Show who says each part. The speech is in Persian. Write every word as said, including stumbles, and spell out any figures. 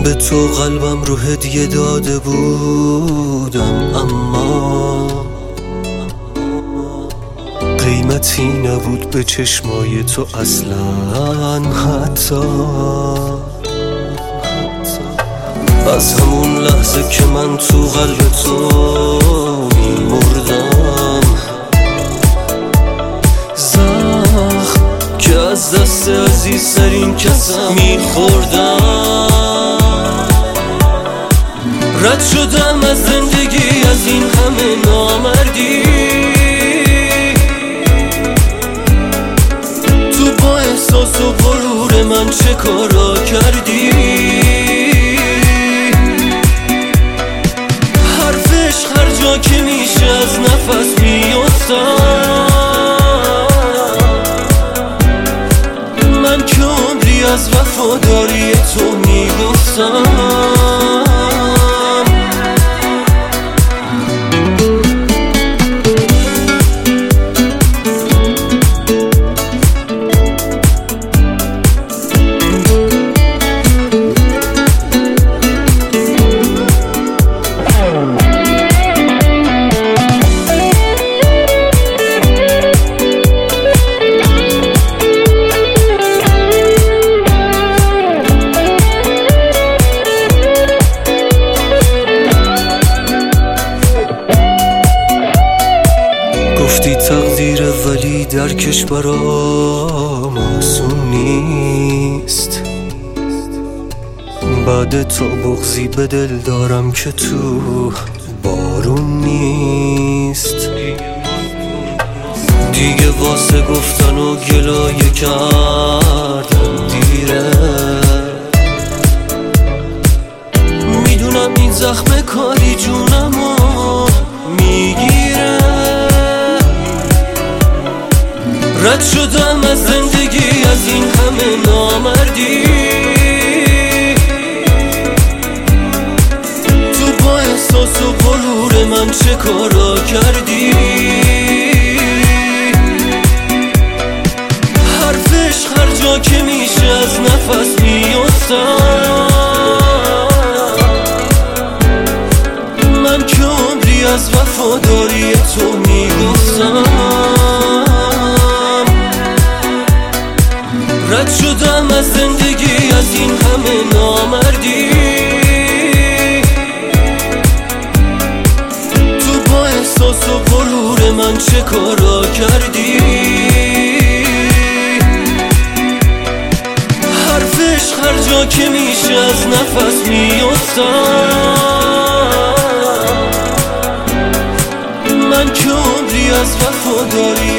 Speaker 1: به تو قلبم رو هدیه داده بودم، اما قیمتی نبود به چشمای تو اصلا. حتی از همون لحظه که من تو قلب تو میمردم، زخم که از دست عزیزترین کسم میخوردم. رد شدم از زندگی، از این همه نامردی، تو با احساس و غرور من چه کارا کردی. حرفش هر جا که میشه از نفس میافتم. من که عمری از وفاداری تو میگفتم. گفتی تقدیر ولی درکش برام آسون نیست. بعد تو بغضی به دل دارم که تو بارون نیست. دیگه واسه گفتن و گلایه کردن دیره. میدونم این زخم کاری جونمو میگیره. رد شدم از زندگی، از این همه نامردی، تو با احساس و غرور من چه کارا کردی. حرفش هر جا که میشه از نفس میافتم. من که عمری از وفاداری تو میگفتم. رد شدم از زندگی، از این همه نامردی، تو با احساس و غرور من چه کارا کردی. حرفش هر جا که میشه از نفس میافتم. من که عمری از وفاداری